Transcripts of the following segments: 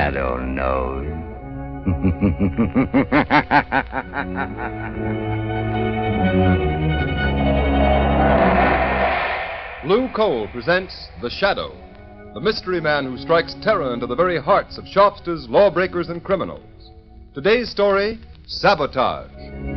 Shadow knows. Blue Coal presents The Shadow, the mystery man who strikes terror into the very hearts of shopsters, lawbreakers, and criminals. Today's story, Sabotage.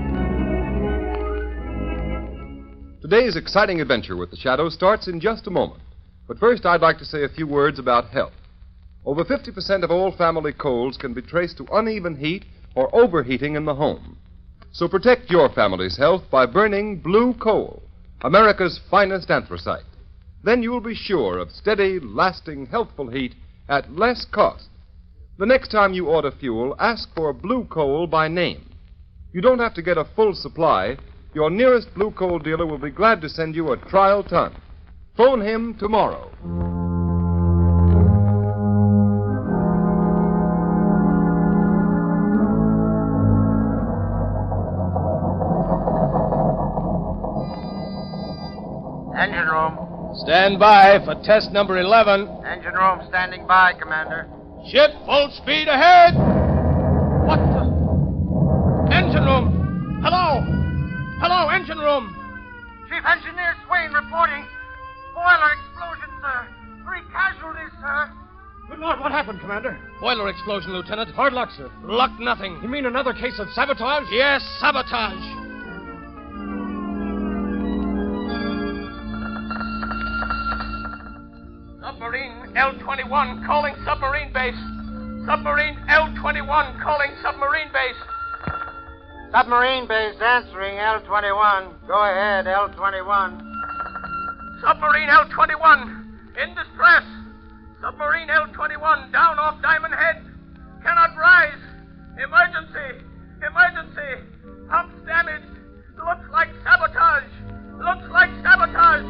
Today's exciting adventure with The Shadow starts in just a moment. But first, I'd like to say a few words about health. Over 50% of all family colds can be traced to uneven heat or overheating in the home. So protect your family's health by burning Blue Coal, America's finest anthracite. Then you will be sure of steady, lasting, healthful heat at less cost. The next time you order fuel, ask for Blue Coal by name. You don't have to get a full supply. Your nearest Blue Coal dealer will be glad to send you a trial ton. Phone him tomorrow. Engine room. Stand by for test number 11. Engine room standing by, Commander. Ship full speed ahead. What the? Engine room. Hello. Hello, engine room. Chief Engineer Swain reporting. Boiler explosion, sir. 3 casualties, sir. Good Lord, what happened, Commander? Boiler explosion, Lieutenant. Hard luck, sir. Luck nothing. You mean another case of sabotage? Yes, sabotage. Submarine L-21 calling submarine base. Submarine L-21 calling submarine base. Submarine base answering L-21. Go ahead, L-21. Submarine L-21 in distress. Submarine L-21 down off Diamond Head. Cannot rise. Emergency. Emergency. Pumps damaged. Looks like sabotage. Looks like sabotage.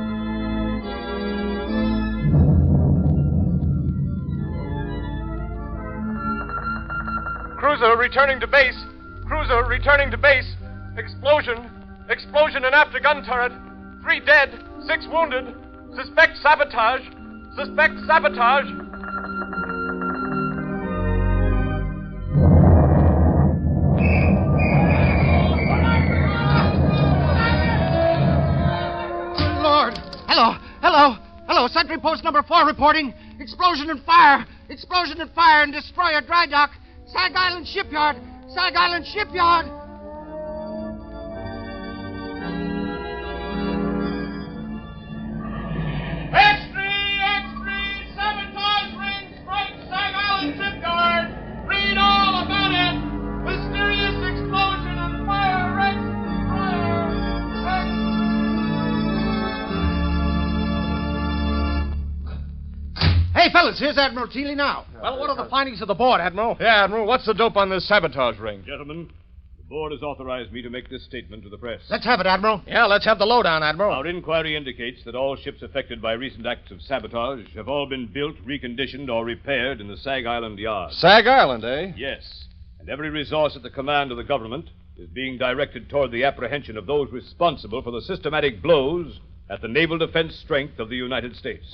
Cruiser returning to base. Cruiser returning to base. Explosion. Explosion in after gun turret. 3 dead. 6 wounded. Suspect sabotage. Suspect sabotage. Lord. Hello. Sentry post number 4 reporting. Explosion and fire. Explosion and fire in destroyer dry dock. Sag Island Shipyard. Sag Island Shipyard. Sabotage ring strike Sag Island Shipyard. Read all about it. Mysterious explosion and fire wreck. Hey, fellas, here's Admiral Teely now. Well, what are the findings of the board, Admiral? Yeah, Admiral, what's the dope on this sabotage ring? Gentlemen, the board has authorized me to make this statement to the press. Let's have it, Admiral. Yeah, let's have the lowdown, Admiral. Our inquiry indicates that all ships affected by recent acts of sabotage have all been built, reconditioned, or repaired in the Sag Island yard. Sag Island, eh? Yes, and every resource at the command of the government is being directed toward the apprehension of those responsible for the systematic blows at the naval defense strength of the United States.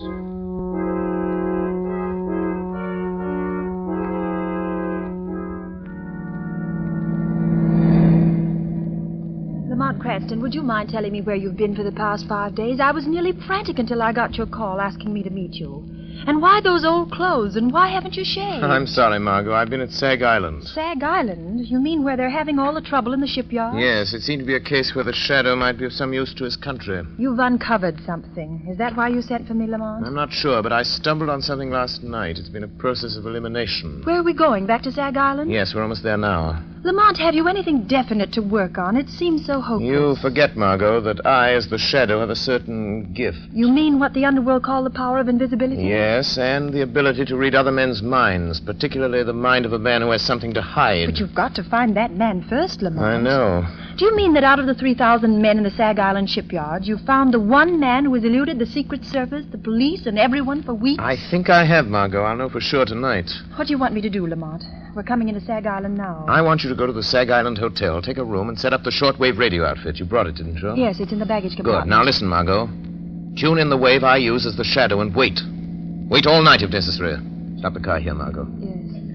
Lamont Cranston, would you mind telling me where you've been for the past 5 days? I was nearly frantic until I got your call asking me to meet you. And why those old clothes, and why haven't you shaved? I'm sorry, Margot. I've been at Sag Island. Sag Island? You mean where they're having all the trouble in the shipyard? Yes, it seemed to be a case where the Shadow might be of some use to his country. You've uncovered something. Is that why you sent for me, Lamont? I'm not sure, but I stumbled on something last night. It's been a process of elimination. Where are we going? Back to Sag Island? Yes, we're almost there now. Lamont, have you anything definite to work on? It seems so hopeless. You forget, Margot, that I, as the Shadow, have a certain gift. You mean what the underworld call the power of invisibility? Yes, and the ability to read other men's minds, particularly the mind of a man who has something to hide. But you've got to find that man first, Lamont. I know. Do you mean that out of the 3,000 men in the Sag Island shipyard, you found the one man who has eluded the Secret Service, the police, and everyone for weeks? I think I have, Margot. I'll know for sure tonight. What do you want me to do, Lamont? We're coming into Sag Island now. I want you to go to the Sag Island Hotel, take a room, and set up the shortwave radio outfit. You brought it, didn't you? Yes, it's in the baggage compartment. Good. Now listen, Margot. Tune in the wave I use as the Shadow and wait. Wait all night if necessary. Stop the car here, Margot. Yes.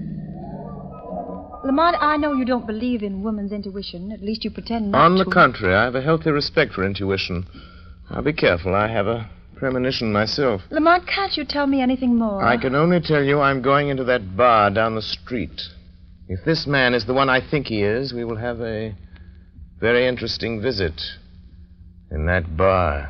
Lamont, I know you don't believe in woman's intuition. At least you pretend not to. On the contrary, I have a healthy respect for intuition. I'll be careful. I have a premonition myself. Lamont, can't you tell me anything more? I can only tell you I'm going into that bar down the street. If this man is the one I think he is, we will have a very interesting visit in that bar.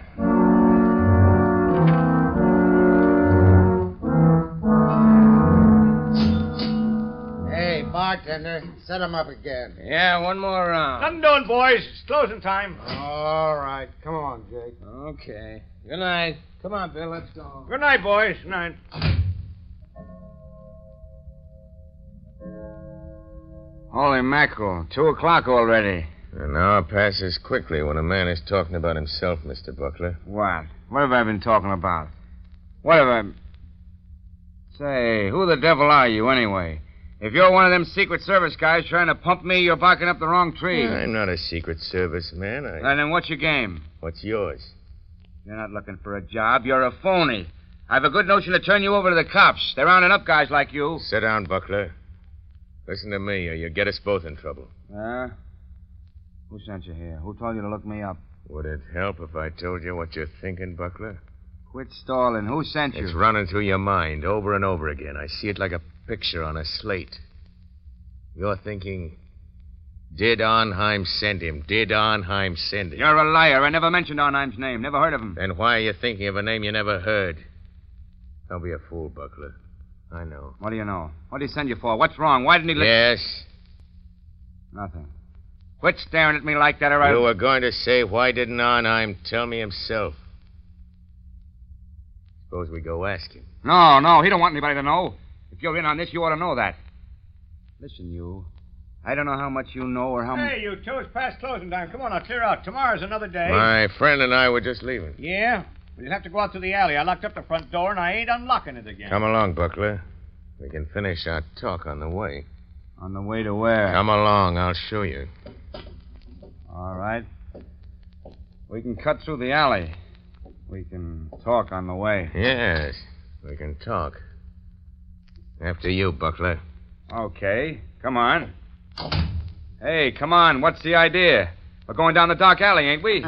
Hey, bartender, set him up again. Yeah, one more round. Nothing doing, boys. It's closing time. All right. Come on, Jake. Okay. Good night. Come on, Bill, let's go. Good night, boys. Good night. Holy mackerel, 2 o'clock already. An hour passes quickly when a man is talking about himself, Mr. Buckler. What? What have I been talking about? What have I... Say, who the devil are you, anyway? If you're one of them Secret Service guys trying to pump me, you're barking up the wrong tree. I'm not a Secret Service man. Then what's your game? What's yours? You're not looking for a job. You're a phony. I've a good notion to turn you over to the cops. They're rounding up guys like you. Sit down, Buckler. Listen to me, or you'll get us both in trouble. Who sent you here? Who told you to look me up? Would it help if I told you what you're thinking, Buckler? Quit stalling. Who sent you? It's running through your mind over and over again. I see it like a picture on a slate. You're thinking, did Arnheim send him? Did Arnheim send him? You're a liar. I never mentioned Arnheim's name. Never heard of him. Then why are you thinking of a name you never heard? Don't be a fool, Buckler. I know. What do you know? What did he send you for? What's wrong? Why didn't he... Yes. Nothing. Quit staring at me like that, or I... You were going to say, why didn't Arnheim tell me himself? Suppose we go ask him. No, he don't want anybody to know. If you're in on this, you ought to know that. Listen, you. I don't know how much you know or how much... Hey, you two, it's past closing time. Come on, now, clear out. Tomorrow's another day. My friend and I were just leaving. Yeah? Well, you'll have to go out through the alley. I locked up the front door, and I ain't unlocking it again. Come along, Buckler. We can finish our talk on the way. On the way to where? Come along, I'll show you. All right. We can cut through the alley. We can talk on the way. Yes, we can talk. After you, Buckler. Okay, come on. Hey, come on, what's the idea? We're going down the dark alley, ain't we?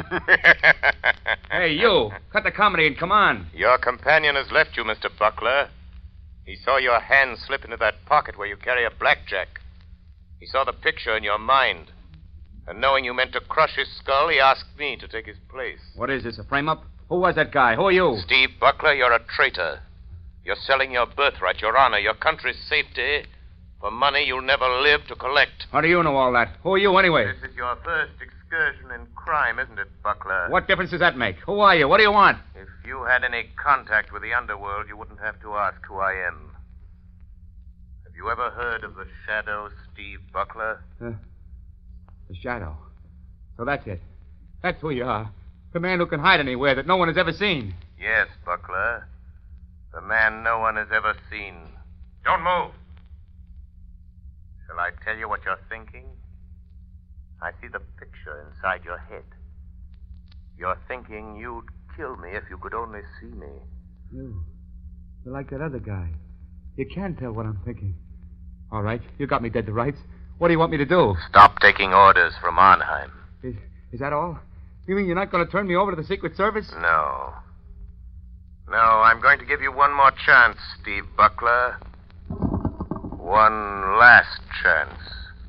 Hey, you, cut the comedy and come on. Your companion has left you, Mr. Buckler. He saw your hand slip into that pocket where you carry a blackjack. He saw the picture in your mind. And knowing you meant to crush his skull, he asked me to take his place. What is this, a frame-up? Who was that guy? Who are you? Steve Buckler, you're a traitor. You're selling your birthright, your honor, your country's safety for money you'll never live to collect. How do you know all that? Who are you, anyway? This is your first excursion in crime, isn't it, Buckler? What difference does that make? Who are you? What do you want? If you had any contact with the underworld, you wouldn't have to ask who I am. Have you ever heard of the Shadow, Steve Buckler? The Shadow. So that's it. That's who you are. The man who can hide anywhere that no one has ever seen. Yes, Buckler. The man no one has ever seen. Don't move. Shall I tell you what you're thinking? I see the picture inside your head. You're thinking you'd kill me if you could only see me. You're like that other guy. You can tell what I'm thinking. All right, you got me dead to rights. What do you want me to do? Stop taking orders from Arnheim. Is that all? You mean you're not going to turn me over to the Secret Service? No. No, I'm going to give you one more chance, Steve Buckler. One last chance.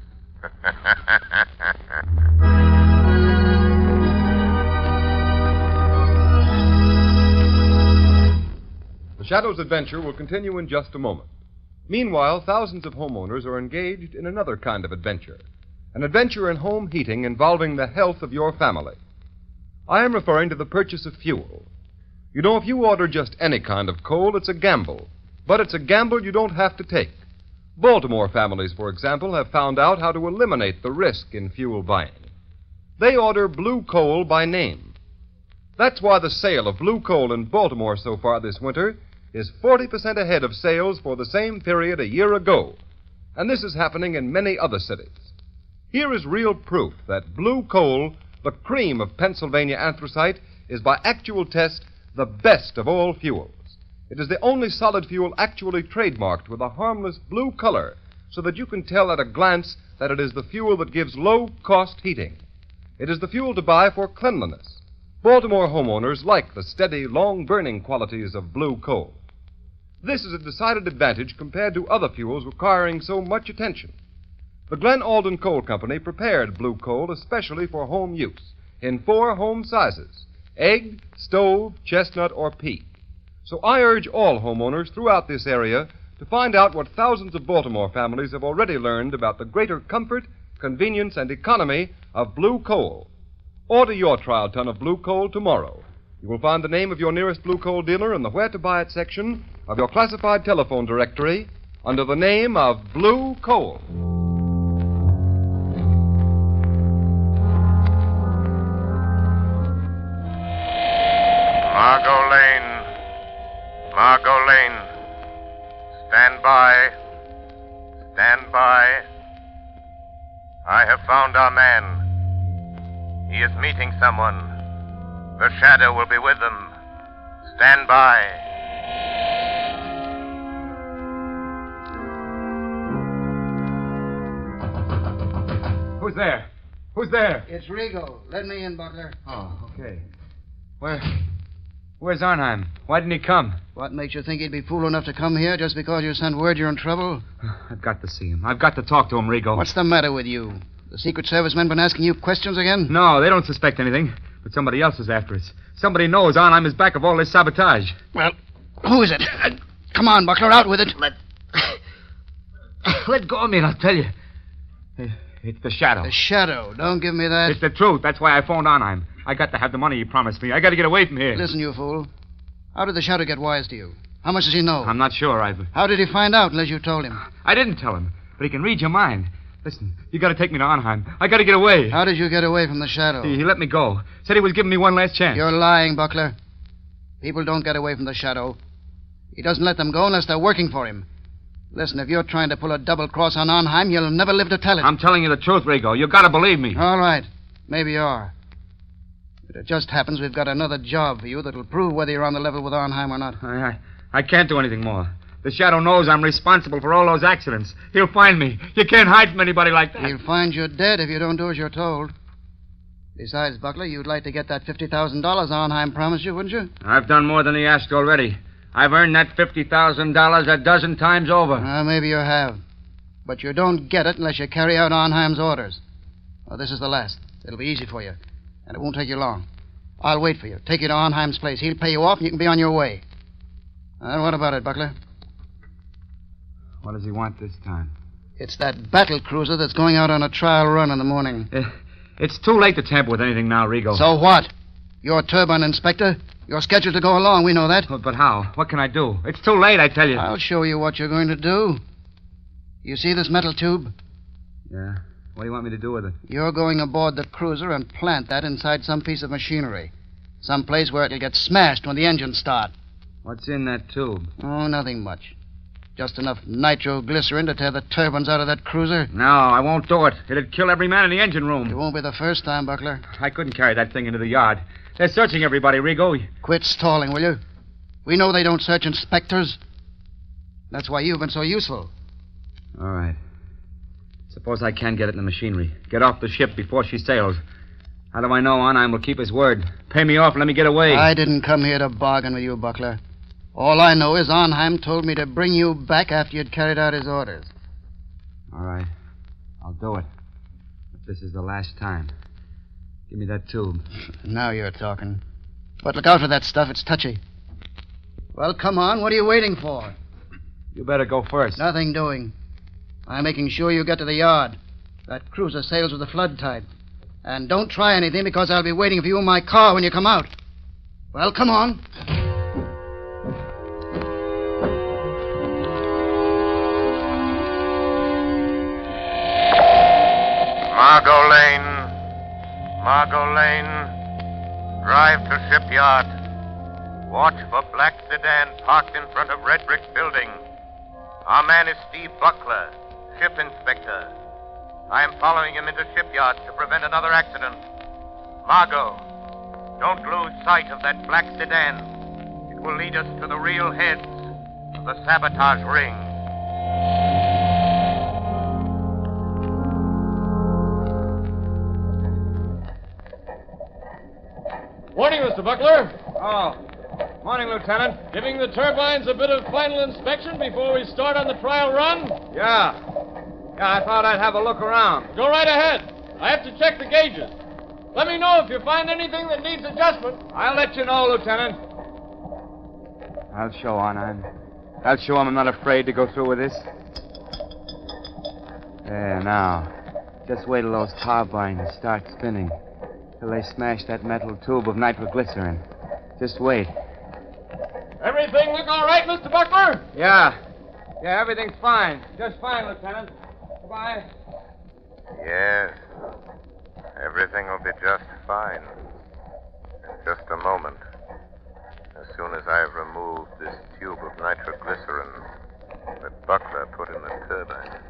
The Shadow's adventure will continue in just a moment. Meanwhile, thousands of homeowners are engaged in another kind of adventure. An adventure in home heating involving the health of your family. I am referring to the purchase of fuel. You know, if you order just any kind of coal, it's a gamble. But it's a gamble you don't have to take. Baltimore families, for example, have found out how to eliminate the risk in fuel buying. They order blue coal by name. That's why the sale of blue coal in Baltimore so far this winter is 40% ahead of sales for the same period a year ago. And this is happening in many other cities. Here is real proof that blue coal, the cream of Pennsylvania anthracite, is by actual test the best of all fuels. It is the only solid fuel actually trademarked with a harmless blue color, so that you can tell at a glance that it is the fuel that gives low-cost heating. It is the fuel to buy for cleanliness. Baltimore homeowners like the steady, long-burning qualities of blue coal. This is a decided advantage compared to other fuels requiring so much attention. The Glen Alden Coal Company prepared blue coal especially for home use in 4 home sizes: egg, stove, chestnut, or peak. So I urge all homeowners throughout this area to find out what thousands of Baltimore families have already learned about the greater comfort, convenience, and economy of blue coal. Order your trial ton of blue coal tomorrow. You will find the name of your nearest blue coal dealer in the Where to Buy It section of your classified telephone directory under the name of Blue Coal. Margot Lane. Margot Lane. Stand by. Stand by. I have found our man. He is meeting someone. The shadow will be with them. Stand by. Who's there? Who's there? It's Rigo. Let me in, Butler. Oh, okay. Where's Arnheim? Why didn't he come? What makes you think he'd be fool enough to come here just because you sent word you're in trouble? I've got to see him. I've got to talk to him, Rigo. What's the matter with you? The Secret Service men been asking you questions again? No, they don't suspect anything. But somebody else is after us. Somebody knows Arnheim is back of all this sabotage. Well, who is it? Come on, Buckler, out with it. Let go of me and I'll tell you. It's the Shadow. The Shadow. Don't give me that. It's the truth. That's why I phoned Arnheim. I got to have the money he promised me. I got to get away from here. Listen, you fool. How did the Shadow get wise to you? How much does he know? I'm not sure, Ivor. How did he find out unless you told him? I didn't tell him, but he can read your mind. Listen, you got to take me to Arnheim. I got to get away. How did you get away from the Shadow? He let me go. Said he was giving me one last chance. You're lying, Buckler. People don't get away from the Shadow. He doesn't let them go unless they're working for him. Listen, if you're trying to pull a double cross on Arnheim, you'll never live to tell it. I'm telling you the truth, Rigo. You got to believe me. All right. Maybe you are. But it just happens we've got another job for you that'll prove whether you're on the level with Arnheim or not. I can't do anything more. The Shadow knows I'm responsible for all those accidents. He'll find me. You can't hide from anybody like that. He'll find you dead if you don't do as you're told. Besides, Buckler, you'd like to get that $50,000 Arnheim promised you, wouldn't you? I've done more than he asked already. I've earned that $50,000 a dozen times over. Maybe you have. But you don't get it unless you carry out Arnheim's orders. Well, this is the last. It'll be easy for you. And it won't take you long. I'll wait for you. Take you to Arnheim's place. He'll pay you off and you can be on your way. And what about it, Buckler? What does he want this time? It's that battle cruiser that's going out on a trial run in the morning. It's too late to tamper with anything now, Rigo. So what? You're turbine inspector. You're scheduled to go along. We know that. But how? What can I do? It's too late, I tell you. I'll show you what you're going to do. You see this metal tube? Yeah. What do you want me to do with it? You're going aboard the cruiser and plant that inside some piece of machinery. Some place where it'll get smashed when the engines start. What's in that tube? Oh, nothing much. Just enough nitroglycerin to tear the turbines out of that cruiser. No, I won't do it. It'd kill every man in the engine room. It won't be the first time, Buckler. I couldn't carry that thing into the yard. They're searching everybody, Rigo. Quit stalling, will you? We know they don't search inspectors. That's why you've been so useful. All right. Suppose I can get it in the machinery. Get off the ship before she sails. How do I know Arnheim will keep his word? Pay me off and let me get away. I didn't come here to bargain with you, Buckler. All I know is Arnheim told me to bring you back after you'd carried out his orders. All right. I'll do it. But this is the last time. Give me that tube. Now you're talking. But look out for that stuff. It's touchy. Well, come on. What are you waiting for? You better go first. Nothing doing. I'm making sure you get to the yard. That cruiser sails with the flood tide. And don't try anything because I'll be waiting for you in my car when you come out. Well, come on. Margot Lane. Margot Lane. Drive to shipyard. Watch for black sedan parked in front of red brick building. Our man is Steve Buckler, ship inspector. I am following him into shipyard to prevent another accident. Margot, don't lose sight of that black sedan. will lead us to the real heads of the sabotage ring. Morning, Mr. Buckler. Oh, morning, Lieutenant. Giving the turbines a bit of final inspection before we start on the trial run? Yeah, I thought I'd have a look around. Go right ahead. I have to check the gauges. Let me know if you find anything that needs adjustment. I'll let you know, Lieutenant. I'll show Arnheim. I'll show him I'm not afraid to go through with this. There, now. Just wait till those turbines start spinning. Till they smash that metal tube of nitroglycerin. Just wait. Everything look all right, Mr. Buckler? Yeah, everything's fine. Just fine, Lieutenant. Goodbye. Yes. Everything will be just fine. In just a moment. As soon as I've removed this tube of nitroglycerin that Buckler put in the turbine.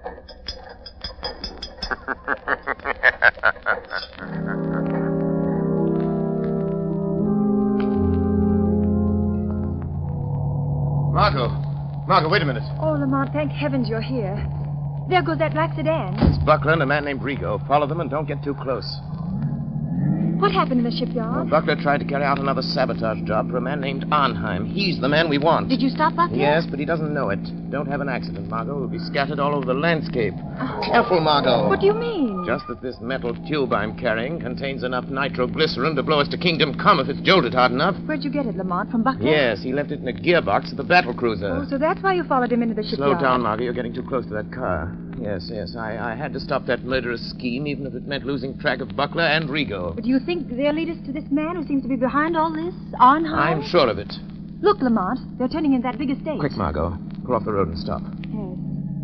Margot, wait a minute. Oh, Lamont, thank heavens you're here. There goes that black sedan. It's Buckler and a man named Rigo. Follow them and don't get too close. What happened in the shipyard? Buckler tried to carry out another sabotage job for a man named Arnheim. He's the man we want. Did you stop Buckler? Yes, but he doesn't know it. Don't have an accident, Margot. We'll be scattered all over the landscape. Careful, Margot. What do you mean? Just that this metal tube I'm carrying contains enough nitroglycerin to blow us to Kingdom Come if it's jolted hard enough. Where'd you get it, Lamont? From Buckler? Yes, he left it in a gearbox of the battle cruiser. Oh, so that's why you followed him into the Slow shipyard. down, Margot. You're getting too close to that car. Yes. I had to stop that murderous scheme, even if it meant losing track of Buckler and Rigo. But do you think they'll lead us to this man who seems to be behind all this? Arnheim? I'm sure of it. Look, Lamont. They're turning in that big estate. Quick, Margot. Pull off the road and stop. Yes.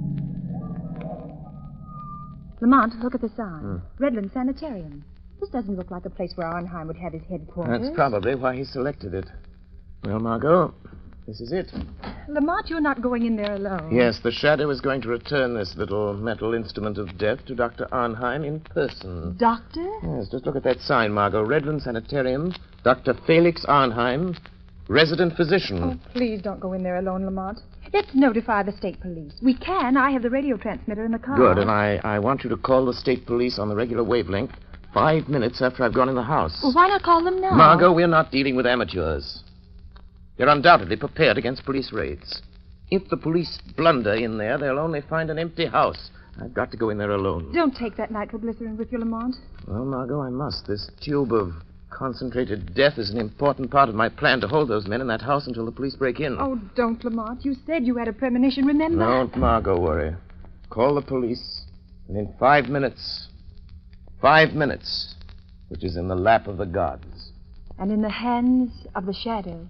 Lamont, look at the sign. Redland Sanitarium. This doesn't look like a place where Arnheim would have his headquarters. That's probably why he selected it. Well, Margot, this is it. Lamont, you're not going in there alone. Yes, the Shadow is going to return this little metal instrument of death to Dr. Arnheim in person. Doctor? Yes, just look at that sign, Margot. Redland Sanitarium, Dr. Felix Arnheim, resident physician. Oh, please don't go in there alone, Lamont. Let's notify the state police. We can. I have the radio transmitter in the car. Good, and I want you to call the state police on the regular wavelength 5 minutes after I've gone in the house. Well, why not call them now? Margot, we're not dealing with amateurs. They're undoubtedly prepared against police raids. If the police blunder in there, they'll only find an empty house. I've got to go in there alone. Don't take that nitroglycerin with you, Lamont. Well, Margot, I must. This tube of concentrated death is an important part of my plan to hold those men in that house until the police break in. Oh, don't, Lamont. You said you had a premonition, remember? Don't, Margot, worry. Call the police, and in 5 minutes, 5 minutes, which is in the lap of the gods. And in the hands of the Shadow.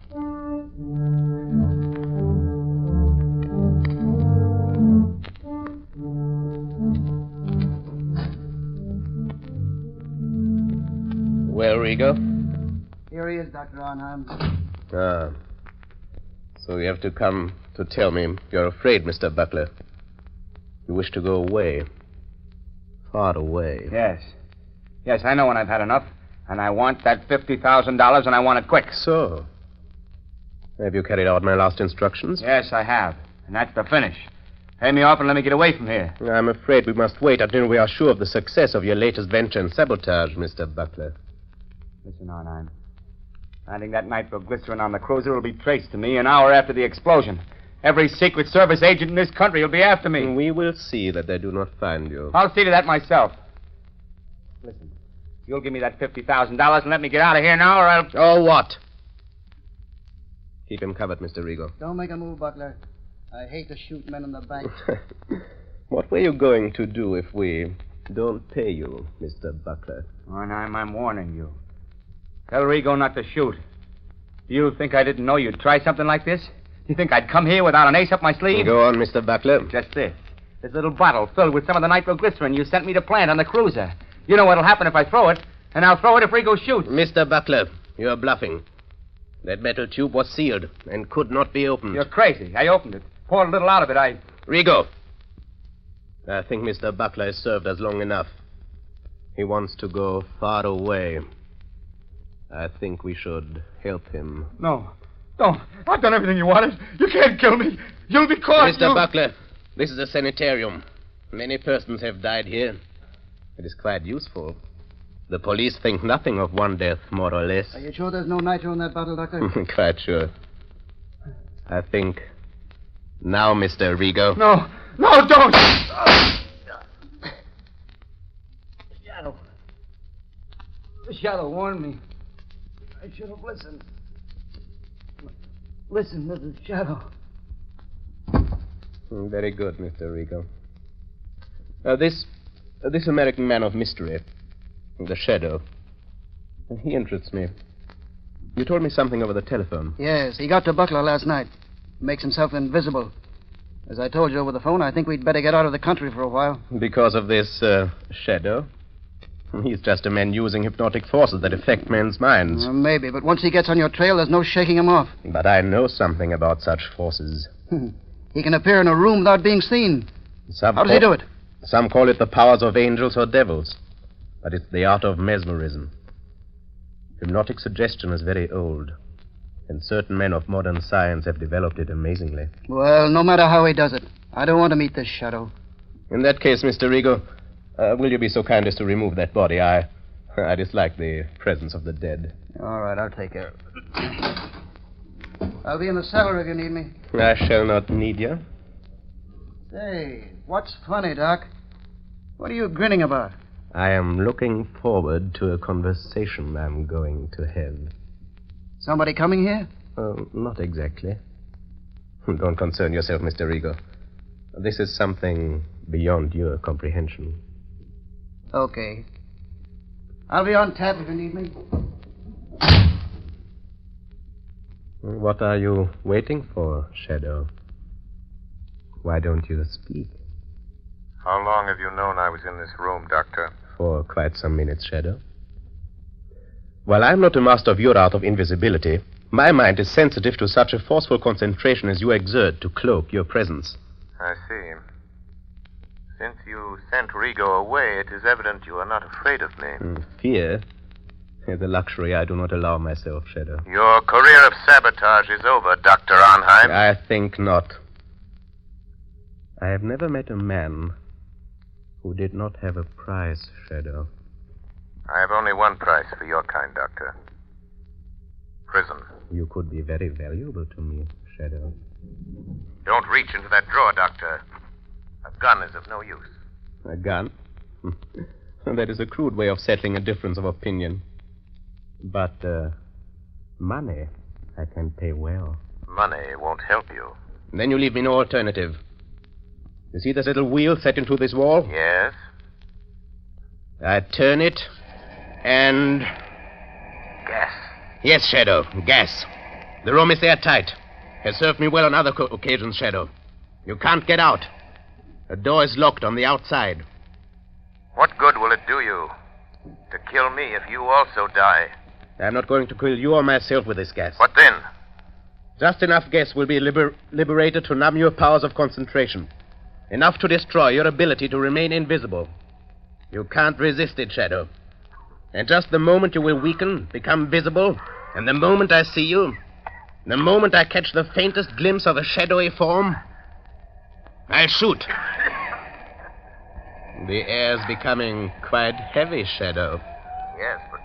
Well, Rigo? Here he is, Dr. Arnheim. Ah. So you have to come to tell me you're afraid, Mr. Buckler. You wish to go away. Far away. Yes, I know when I've had enough. And I want that $50,000, and I want it quick. So? Have you carried out my last instructions? Yes, I have. And that's the finish. Pay me off and let me get away from here. I'm afraid we must wait until we are sure of the success of your latest venture in sabotage, Mr. Buckler. Listen, Arnheim. Finding that nitroglycerin on the cruiser will be traced to me an hour after the explosion. Every Secret Service agent in this country will be after me. We will see that they do not find you. I'll see to that myself. Listen, you'll give me that $50,000 and let me get out of here now, or I'll... Oh, what? Keep him covered, Mr. Rigo. Don't make a move, Buckler. I hate to shoot men in the bank. What were you going to do if we don't pay you, Mr. Buckler? Arnheim, I'm warning you. Tell Rigo not to shoot. Do you think I didn't know you'd try something like this? Do you think I'd come here without an ace up my sleeve? Go on, Mr. Buckler. Just this. This little bottle filled with some of the nitroglycerin you sent me to plant on the cruiser. You know what'll happen if I throw it, and I'll throw it if Rigo shoots. Mr. Buckler, you're bluffing. That metal tube was sealed and could not be opened. You're crazy. I opened it. Poured a little out of it. Rigo. I think Mr. Buckler has served us long enough. He wants to go far away. I think we should help him. No. Don't. I've done everything you wanted. You can't kill me. You'll be caught. Mr. Buckler, this is a sanitarium. Many persons have died here. It is quite useful. The police think nothing of one death, more or less. Are you sure there's no nitro in that bottle, Doctor? Quite sure. I think... Now, Mr. Rigo. No, don't! Shadow. The Shadow warned me. I should have listened. Listen to the Shadow. Very good, Mr. Rigo. This American man of mystery, the Shadow, he interests me. You told me something over the telephone. Yes, he got to Buckler last night. Makes himself invisible. As I told you over the phone, I think we'd better get out of the country for a while. Because of this, Shadow? He's just a man using hypnotic forces that affect men's minds. Maybe, but once he gets on your trail, there's no shaking him off. But I know something about such forces. He can appear in a room without being seen. How does he do it? Some call it the powers of angels or devils. But it's the art of mesmerism. Hypnotic suggestion is very old. And certain men of modern science have developed it amazingly. Well, no matter how he does it, I don't want to meet this Shadow. In that case, Mr. Rigo, will you be so kind as to remove that body? I dislike the presence of the dead. All right, I'll take care of it. I'll be in the cellar if you need me. I shall not need you. Say, what's funny, Doc? What are you grinning about? I am looking forward to a conversation I'm going to have. Somebody coming here? Not exactly. Don't concern yourself, Mr. Rigo. This is something beyond your comprehension. Okay. I'll be on tap if you need me. What are you waiting for, Shadow? Why don't you speak? How long have you known I was in this room, Doctor? For quite some minutes, Shadow. While I'm not a master of your art of invisibility, my mind is sensitive to such a forceful concentration as you exert to cloak your presence. I see. Since you sent Rigo away, it is evident you are not afraid of me. Fear is a luxury I do not allow myself, Shadow. Your career of sabotage is over, Dr. Arnheim. I think not. I have never met a man who did not have a price, Shadow. I have only one price for your kind, Doctor. Prison. You could be very valuable to me, Shadow. Don't reach into that drawer, Doctor. A gun is of no use. A gun? That is a crude way of settling a difference of opinion. But, money, I can pay well. Money won't help you. Then you leave me no alternative. You see this little wheel set into this wall? Yes. I turn it, and... Gas. Yes, Shadow, gas. The room is airtight. Has served me well on other occasions, Shadow. You can't get out. The door is locked on the outside. What good will it do you to kill me if you also die? I'm not going to kill you or myself with this gas. What then? Just enough gas will be liberated to numb your powers of concentration. Enough to destroy your ability to remain invisible. You can't resist it, Shadow. And just the moment you will weaken, become visible, and the moment I see you, the moment I catch the faintest glimpse of a shadowy form, I'll shoot. The air's becoming quite heavy, Shadow. Yes, but...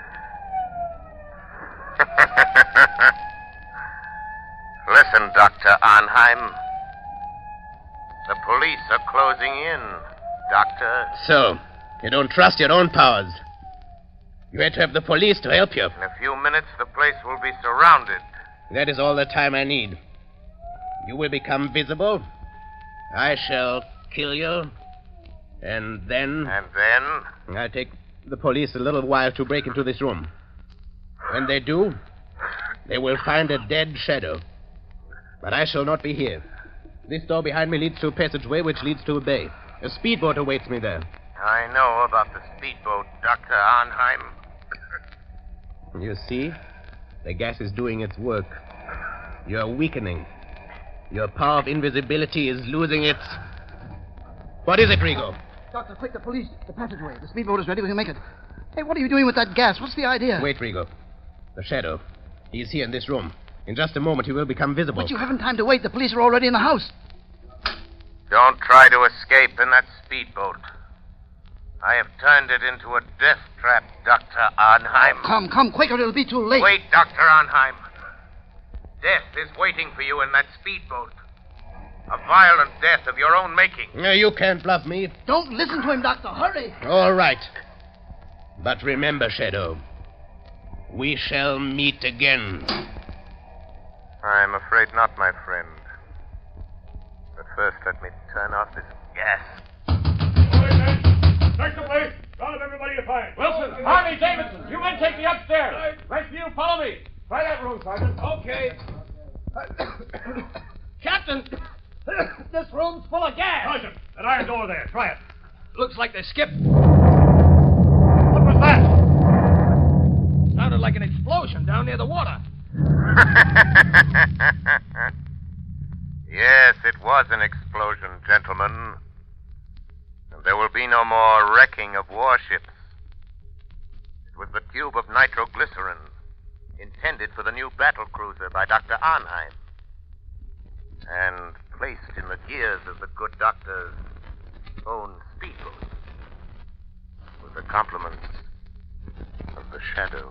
Listen, Dr. Arnheim. The police are closing in, Doctor. So, you don't trust your own powers. You had to have the police to help you. In a few minutes, the place will be surrounded. That is all the time I need. You will become visible. I shall kill you. And then... And then? I take the police a little while to break into this room. When they do, they will find a dead Shadow. But I shall not be here. This door behind me leads to a passageway which leads to a bay. A speedboat awaits me there. I know about the speedboat, Dr. Arnheim. You see? The gas is doing its work. You're weakening. Your power of invisibility is losing its... What is it, Rigo? Doctor, quick, the police. The passageway. The speedboat is ready. We can make it. Hey, what are you doing with that gas? What's the idea? Wait, Rigo. The Shadow. He's here in this room. In just a moment, he will become visible. But you haven't time to wait. The police are already in the house. Don't try to escape in that speedboat. I have turned it into a death trap, Dr. Arnheim. Come, quicker. It'll be too late. Wait, Dr. Arnheim. Death is waiting for you in that speedboat. A violent death of your own making. No, you can't bluff me. Don't listen to him, Doctor. Hurry. All right. But remember, Shadow, we shall meet again. I'm afraid not, my friend. But first, let me turn off this gas. Search the place. Round everybody you find. Wilson, Harvey, Davidson, you men take me upstairs. Rest of you, follow me. Try that room, Sergeant. Okay. Captain, this room's full of gas. Sergeant, that iron door there. Try it. Looks like they skipped. What was that? Sounded like an explosion down near the water. Yes, it was an explosion, gentlemen. And there will be no more wrecking of warships. It was the tube of nitroglycerin intended for the new battle cruiser by Dr. Arnheim. And placed in the gears of the good doctor's own speedboat. With the compliments of the Shadow.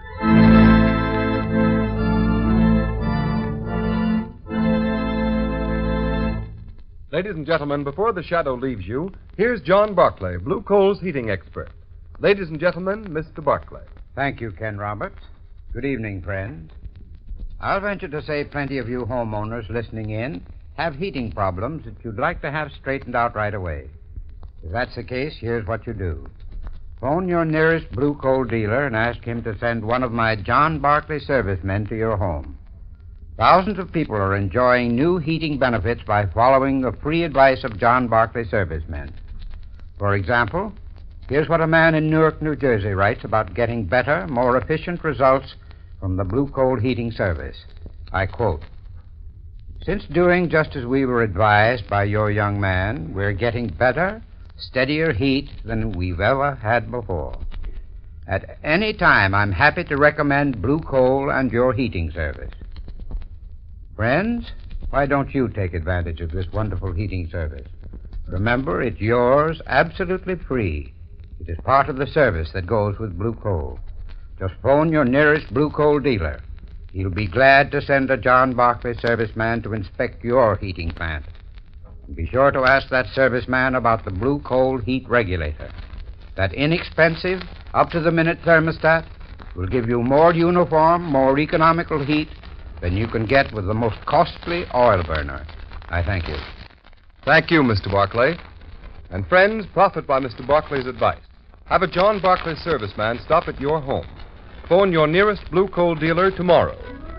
Ladies and gentlemen, before the Shadow leaves you, here's John Barclay, Blue Coal's heating expert. Ladies and gentlemen, Mr. Barclay. Thank you, Ken Roberts. Good evening, friends. I'll venture to say plenty of you homeowners listening in have heating problems that you'd like to have straightened out right away. If that's the case, here's what you do. Phone your nearest Blue Coal dealer and ask him to send one of my John Barclay servicemen to your home. Thousands of people are enjoying new heating benefits by following the free advice of John Barclay servicemen. For example, here's what a man in Newark, New Jersey writes about getting better, more efficient results from the Blue Coal heating service. I quote, "Since doing just as we were advised by your young man, we're getting better, steadier heat than we've ever had before. At any time, I'm happy to recommend Blue Coal and your heating service. Friends, why don't you take advantage of this wonderful heating service? Remember, it's yours absolutely free. It is part of the service that goes with Blue Coal. Just phone your nearest Blue Coal dealer. He'll be glad to send a John Barclay serviceman to inspect your heating plant. And be sure to ask that serviceman about the Blue Coal heat regulator. That inexpensive, up-to-the-minute thermostat will give you more uniform, more economical heat than you can get with the most costly oil burner. I thank you." Thank you, Mr. Barclay. And friends, profit by Mr. Barclay's advice. Have a John Barclay serviceman stop at your home. Phone your nearest Blue Coal dealer tomorrow.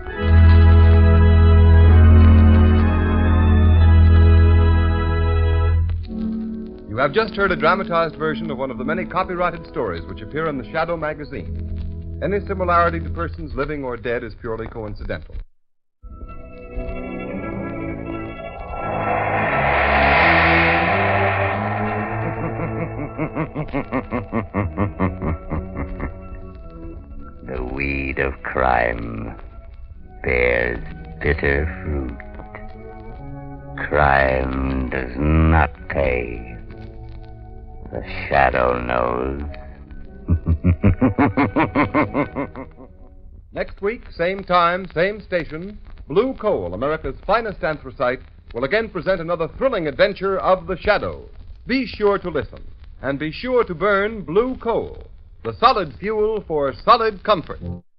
You have just heard a dramatized version of one of the many copyrighted stories which appear in the Shadow magazine. Any similarity to persons living or dead is purely coincidental. The weed of crime bears bitter fruit. Crime does not pay. The Shadow knows. Next week, same time, same station, Blue Coal, America's finest anthracite, will again present another thrilling adventure of the Shadow. Be sure to listen, and be sure to burn Blue Coal, the solid fuel for solid comfort.